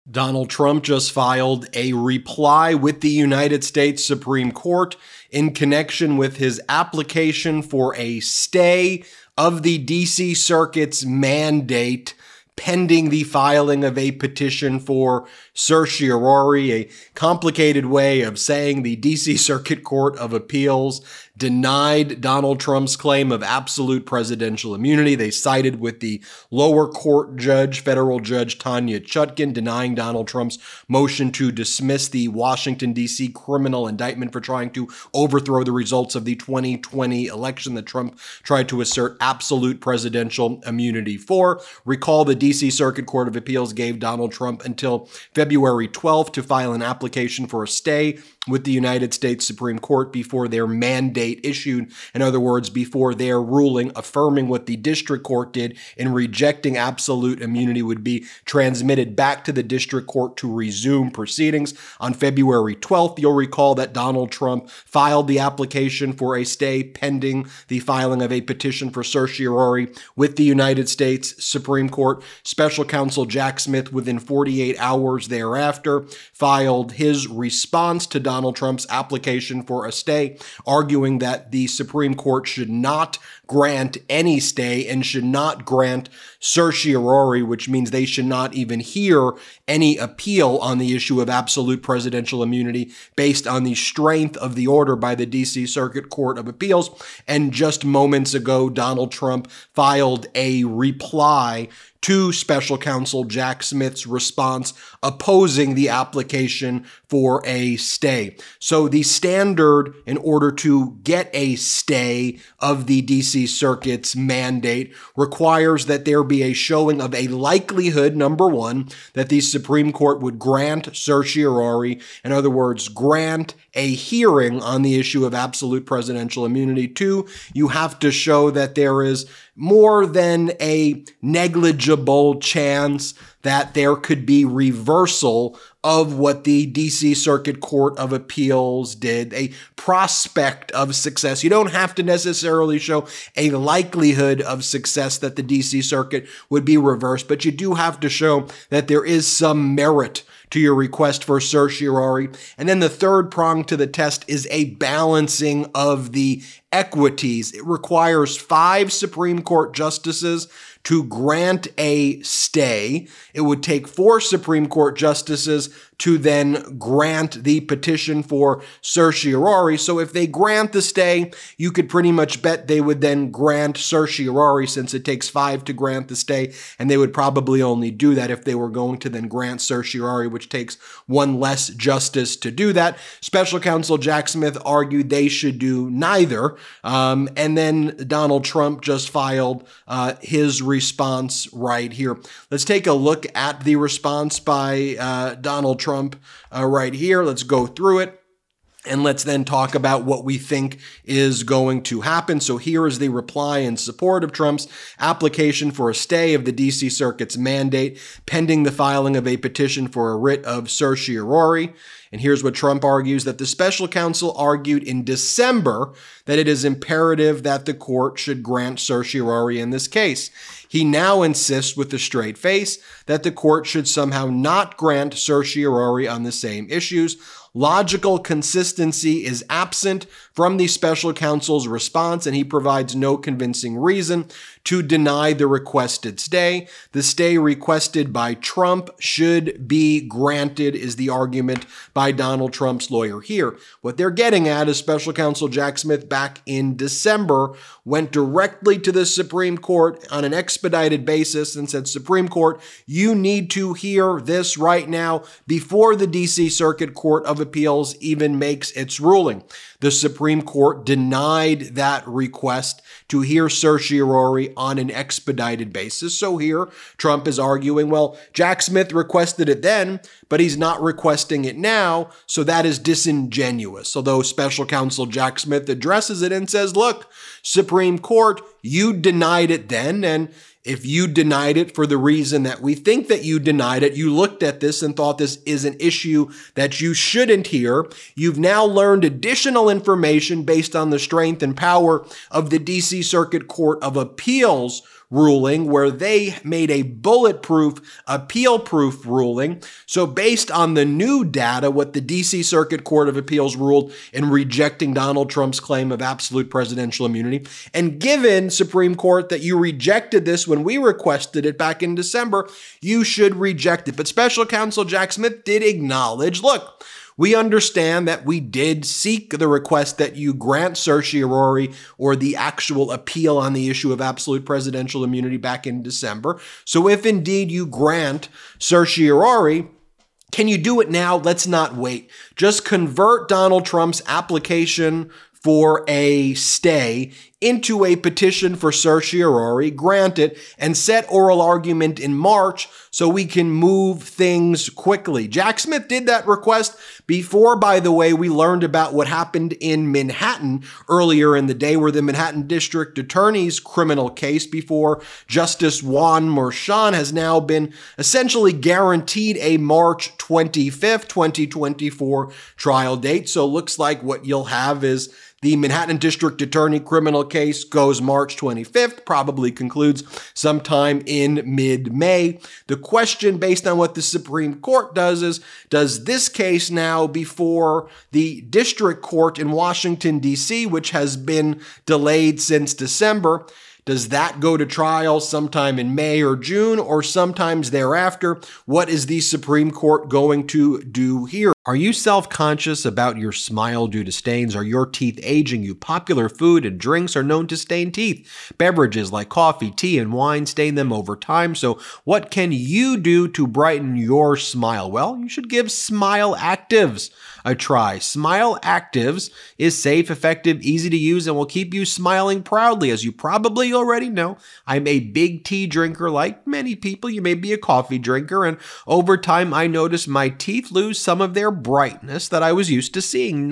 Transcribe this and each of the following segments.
Donald Trump just filed a reply with the United States Supreme Court in connection with his application for a stay of the D.C. Circuit's mandate pending the filing of a petition for certiorari, a complicated way of saying the D.C. Circuit Court of Appeals denied Donald Trump's claim of absolute presidential immunity. They sided with the lower court judge, federal judge Tanya Chutkan, denying Donald Trump's motion to dismiss the Washington, D.C. criminal indictment for trying to overthrow the results of the 2020 election that Trump tried to assert absolute presidential immunity for. Recall the D.C. Circuit Court of Appeals gave Donald Trump until February 12th to file an application for a stay with the United States Supreme Court before their mandate issued. In other words, before their ruling affirming what the district court did in rejecting absolute immunity would be transmitted back to the district court to resume proceedings. On February 12th, you'll recall that Donald Trump filed the application for a stay pending the filing of a petition for certiorari with the United States Supreme Court. Special counsel Jack Smith, within 48 hours thereafter, filed his response to Donald Trump's application for a stay, arguing that the Supreme Court should not grant any stay and should not grant certiorari, which means they should not even hear any appeal on the issue of absolute presidential immunity based on the strength of the order by the D.C. Circuit Court of Appeals. And just moments ago, Donald Trump filed a reply to special counsel Jack Smith's response opposing the application for a stay. So the standard in order to get a stay of the D.C. Circuit's mandate requires that there be a showing of a likelihood, number one, that the Supreme Court would grant certiorari, in other words, grant a hearing on the issue of absolute presidential immunity. Two, you have to show that there is more than a negligible chance that there could be reversal of what the D.C. Circuit Court of Appeals did, a prospect of success. You don't have to necessarily show a likelihood of success that the D.C. Circuit would be reversed, but you do have to show that there is some merit to your request for certiorari. And then the third prong to the test is a balancing of the equities. It requires 5 Supreme Court justices to grant a stay. It would take 4 Supreme Court justices to then grant the petition for certiorari. So if they grant the stay, you could pretty much bet they would then grant certiorari, since it takes 5 to grant the stay, and they would probably only do that if they were going to then grant certiorari, which takes 1 less justice to do that. Special counsel Jack Smith argued they should do neither, and then Donald Trump just filed his response right here. Let's take a look at the response by Donald Trump right here. Let's go through it. And let's then talk about what we think is going to happen. So here is the reply in support of Trump's application for a stay of the D.C. Circuit's mandate pending the filing of a petition for a writ of certiorari. And here's what Trump argues: that the special counsel argued in December that it is imperative that the court should grant certiorari in this case. He now insists with a straight face that the court should somehow not grant certiorari on the same issues. Logical consistency is absent from the special counsel's response, and he provides no convincing reason to deny the requested stay. The stay requested by Trump should be granted, is the argument by Donald Trump's lawyer here. What they're getting at is special counsel Jack Smith back in December went directly to the Supreme Court on an expedited basis and said, Supreme Court, you need to hear this right now before the D.C. Circuit Court of Appeals even makes its ruling. The Supreme Court denied that request to hear certiorari on an expedited basis. So here, Trump is arguing, well, Jack Smith requested it then, but he's not requesting it now, so that is disingenuous. Although special counsel Jack Smith addresses it and says, look, Supreme Court, you denied it then, and if you denied it for the reason that we think that you denied it, you looked at this and thought this is an issue that you shouldn't hear. You've now learned additional information based on the strength and power of the D.C. Circuit Court of Appeals ruling where they made a bulletproof, appeal-proof ruling. So based on the new data, what the D.C. Circuit Court of Appeals ruled in rejecting Donald Trump's claim of absolute presidential immunity, and given, Supreme Court, that you rejected this when we requested it back in December, you should reject it. But Special Counsel Jack Smith did acknowledge, look, we understand that we did seek the request that you grant certiorari or the actual appeal on the issue of absolute presidential immunity back in December. So if indeed you grant certiorari, can you do it now? Let's not wait. Just convert Donald Trump's application for a stay into a petition for certiorari, grant it, and set oral argument in March so we can move things quickly. Jack Smith did that request before, by the way, we learned about what happened in Manhattan earlier in the day, where the Manhattan District Attorney's criminal case before Justice Juan Merchan has now been essentially guaranteed a March 25th, 2024 trial date. So it looks like what you'll have is the Manhattan District Attorney criminal case goes March 25th, probably concludes sometime in mid-May. The question, based on what the Supreme Court does, is, does this case now before the District Court in Washington, D.C., which has been delayed since December, does that go to trial sometime in May or June or sometimes thereafter? What is the Supreme Court going to do here? Are you self-conscious about your smile due to stains? Are your teeth aging you? Popular food and drinks are known to stain teeth. Beverages like coffee, tea, and wine stain them over time. So what can you do to brighten your smile? Well, you should give Smile Actives a try. Smile Actives is safe, effective, easy to use, and will keep you smiling proudly. As you probably already know, I'm a big tea drinker like many people. You may be a coffee drinker, and over time I noticed my teeth lose some of their brightness that I was used to seeing.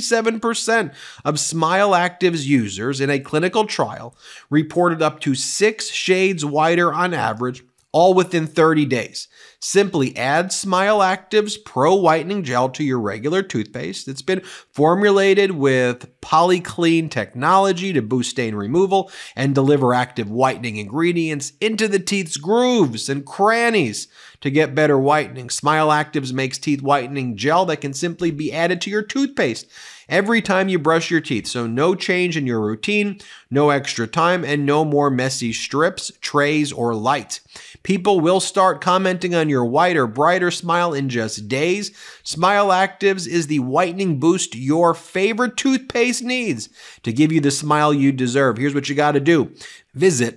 97% of Smile Actives users in a clinical trial reported up to 6 shades whiter on average, all within 30 days. Simply add Smile Active's Pro Whitening Gel to your regular toothpaste. It's been formulated with PolyClean technology to boost stain removal and deliver active whitening ingredients into the teeth's grooves and crannies to get better whitening. Smile Actives makes teeth whitening gel that can simply be added to your toothpaste every time you brush your teeth. So no change in your routine, no extra time, and no more messy strips, trays, or lights. People will start commenting on your whiter, brighter smile in just days. Smile Actives is the whitening boost your favorite toothpaste needs to give you the smile you deserve. Here's what you got to do. Visit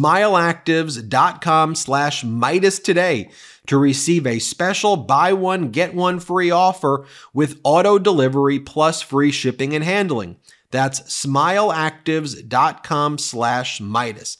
smileactives.com/Midas today to receive a special buy one, get one free offer with auto delivery plus free shipping and handling. That's smileactives.com/Midas.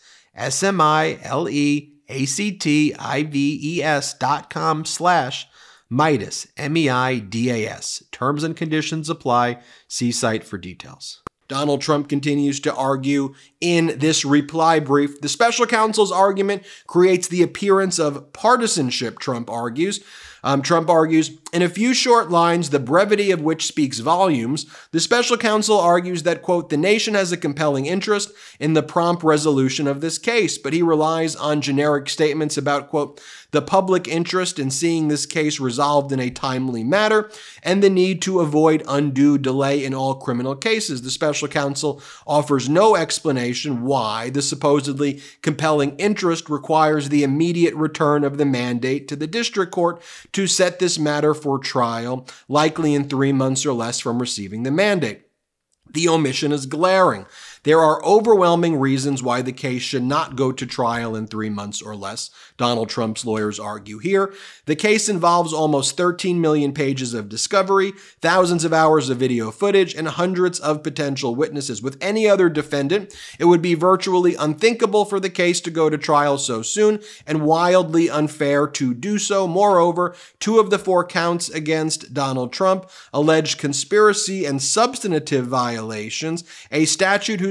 smileactives.com/Midas. MEIDAS. Terms and conditions apply. See site for details. Donald Trump continues to argue in this reply brief. The special counsel's argument creates the appearance of partisanship, Trump argues. Trump argues, in a few short lines, the brevity of which speaks volumes, the special counsel argues that, quote, the nation has a compelling interest in the prompt resolution of this case, but he relies on generic statements about, quote, the public interest in seeing this case resolved in a timely manner, and the need to avoid undue delay in all criminal cases. The special counsel offers no explanation why the supposedly compelling interest requires the immediate return of the mandate to the district court to set this matter for trial, likely in 3 months or less from receiving the mandate. The omission is glaring. There are overwhelming reasons why the case should not go to trial in 3 months or less, Donald Trump's lawyers argue here. The case involves almost 13 million pages of discovery, thousands of hours of video footage, and hundreds of potential witnesses. With any other defendant, it would be virtually unthinkable for the case to go to trial so soon and wildly unfair to do so. Moreover, 2 of the 4 counts against Donald Trump allege conspiracy and substantive violations, a statute whose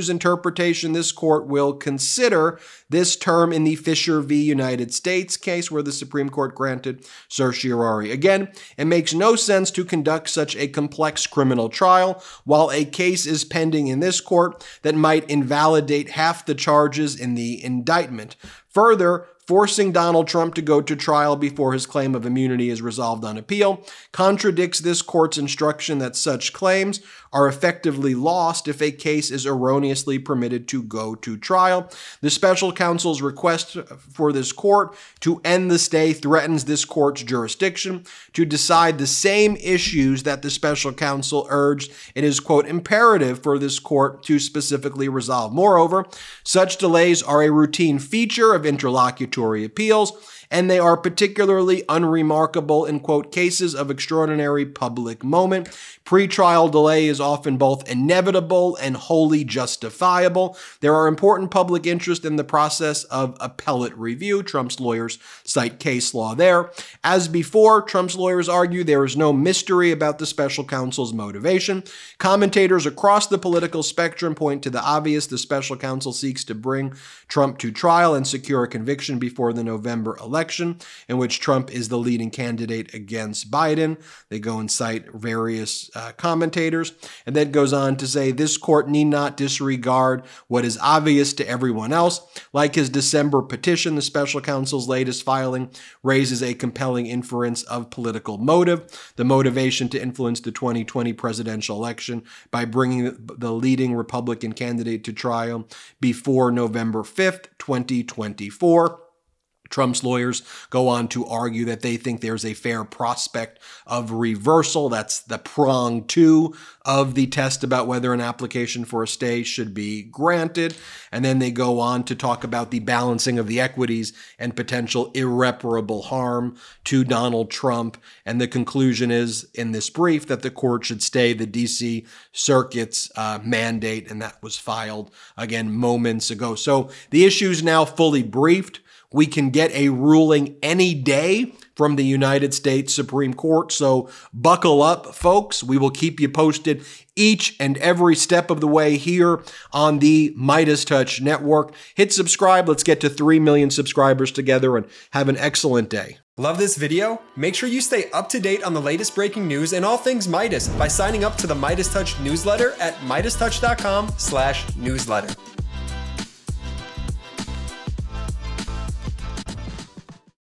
choose interpretation, this court will consider this term in the Fisher v. United States case where the Supreme Court granted certiorari. Again, it makes no sense to conduct such a complex criminal trial while a case is pending in this court that might invalidate half the charges in the indictment. Further, forcing Donald Trump to go to trial before his claim of immunity is resolved on appeal contradicts this court's instruction that such claims are effectively lost if a case is erroneously permitted to go to trial. The special counsel's request for this court to end the stay threatens this court's jurisdiction to decide the same issues that the special counsel urged. It is, quote, imperative for this court to specifically resolve. Moreover, such delays are a routine feature of interlocutory appeals, and they are particularly unremarkable in, quote, cases of extraordinary public moment. Pretrial delay is often both inevitable and wholly justifiable. There are important public interest in the process of appellate review. Trump's lawyers cite case law there. As before, Trump's lawyers argue there is no mystery about the special counsel's motivation. Commentators across the political spectrum point to the obvious. The special counsel seeks to bring Trump to trial and secure a conviction before the November election, in which Trump is the leading candidate against Biden. They go and cite various commentators, and then goes on to say this court need not disregard what is obvious to everyone else. Like his December petition, the special counsel's latest filing raises a compelling inference of political motive, the motivation to influence the 2020 presidential election by bringing the leading Republican candidate to trial before November 5th, 2024. Trump's lawyers go on to argue that they think there's a fair prospect of reversal. That's the prong 2 of the test about whether an application for a stay should be granted. And then they go on to talk about the balancing of the equities and potential irreparable harm to Donald Trump. And the conclusion is in this brief that the court should stay the D.C. Circuit's mandate, and that was filed again moments ago. So the issue is now fully briefed. We can get a ruling any day from the United States Supreme Court. So buckle up, folks. We will keep you posted each and every step of the way here on the MeidasTouch Network. Hit subscribe. Let's get to 3 million subscribers together and have an excellent day. Love this video? Make sure you stay up to date on the latest breaking news and all things Midas by signing up to the MeidasTouch newsletter at MeidasTouch.com/newsletter.